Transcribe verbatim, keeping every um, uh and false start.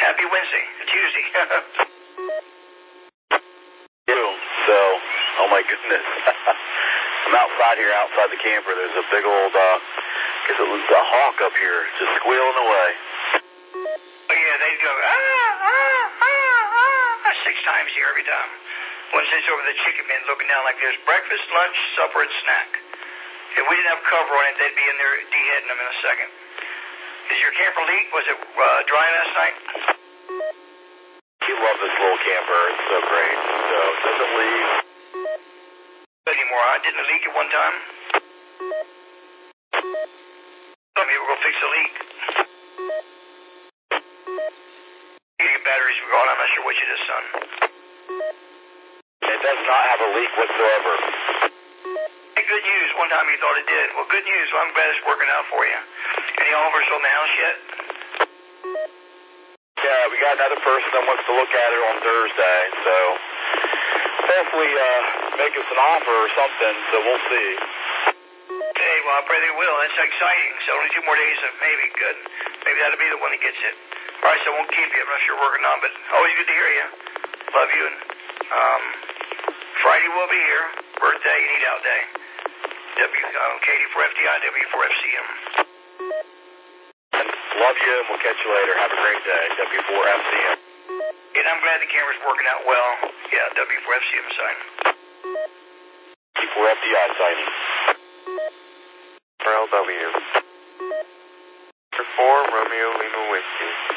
Happy Wednesday, Tuesday. So, oh my goodness. I'm outside here, outside the camper. There's a big old, uh, I guess it was a hawk up here, just squealing away. Oh yeah, they go, ah, ah, ah, ah, six times here every time. One sits over the chicken bin looking down like there's breakfast, lunch, supper, and snack. If we didn't have cover on it, they'd be in there deheading them in a second. Is your camper leak? Was it uh, dry last night? You love this little camper. It's so great. So it doesn't leak. Anymore, huh? Didn't it leak at one time? Maybe we'll go fix the leak. Your batteries were gone. I'm not sure what you did, son. It does not have a leak whatsoever. Hey, good news. One time you thought it did. Well, good news. Well, I'm glad it's working out for you. Any offers on the house yet? Yeah, we got another person that wants to look at it on Thursday, so hopefully uh, make us an offer or something, so we'll see. Okay, well, I pray they will. That's exciting. So only two more days of maybe. Good. Maybe that'll be the one that gets it. All right, so I won't keep you. I'm not sure working on, but always good to hear you. Love you. And um, Friday we'll be here. Birthday, eat out day. W um, Katie for F D I, W for F C M. Love you, and we'll catch you later. Have a great day. W four F C M. And I'm glad the camera's working out well. Yeah, W four F C M sign. W four F D I signing. For L W. For four Romeo Lima Whiskey.